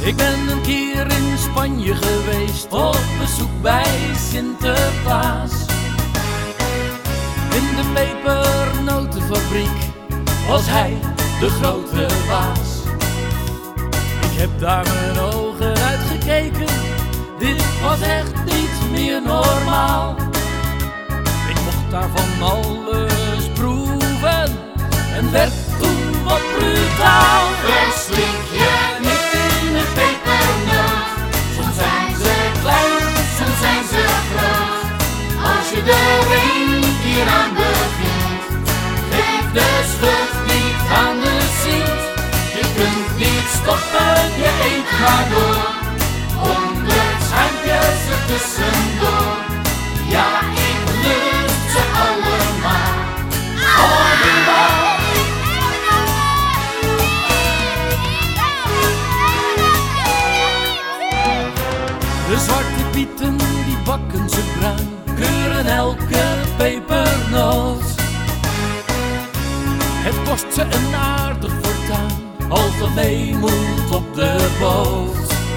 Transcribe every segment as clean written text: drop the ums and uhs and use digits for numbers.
Ik ben een keer in Spanje geweest, op bezoek bij Sinterklaas. In de pepernotenfabriek was hij de grote baas. Ik heb daar mijn ogen uitgekeken, dit was echt niet meer normaal. Ik mocht daar van alles proeven en werd toen wat brutaal. Verslik je niet in een pepernoot, soms zijn ze klein, soms zijn ze groot. Als je er een keer aan begint, geef de schuld niet aan de Sint. Je kunt niet stoppen, je eet maar door, 100 schuimpjes er tussendoor. Ja, ik lust ze allemaal, allemaal. De zwarte pieten die bakken ze bruin, keuren elke pepernoot. Het kost ze een aardig fortuin, als dat mee moet op de boot.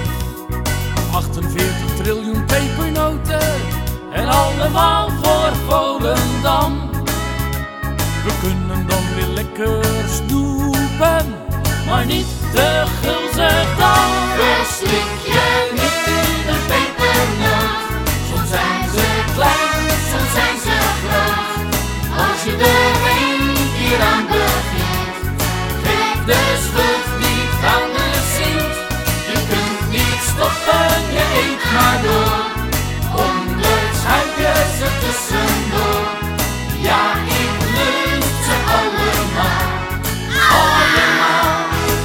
48 triljoen pepernoten en allemaal voor Volendam. We kunnen dan weer lekker snoepen, maar niet te gulzig dan. Verslik je niet in een pepernoot, soms zijn ze klein, soms zijn ze groot. Als je er een keer aan begint, geef de schuld niet aan de Sint. Je kunt niet stoppen, je eet maar door, 100 schuimpjes er tussendoor. Ja, ik lust ze allemaal, allemaal.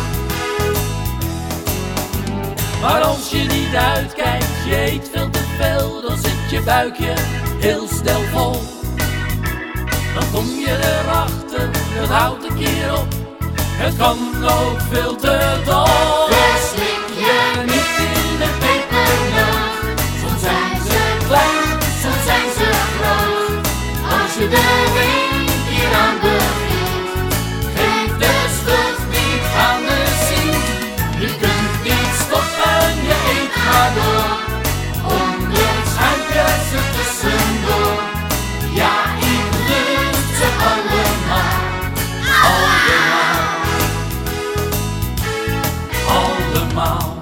Maar als je niet uitkijkt, je eet veel te veel, dan zit je buikje heel snel vol. Dan kom je erachter, het houdt een keer op, het kan ook veel te dol. Verslik je niet in een pepernoot, soms zijn ze klein, soms zijn ze groot. Als je er een keer aan begint, geef de schuld niet aan de Sint. Je kunt niet stoppen, je eet maar door, 100 schuimpjes er tussendoor. Ja, ik lust ze allemaal, allemaal. Allemaal.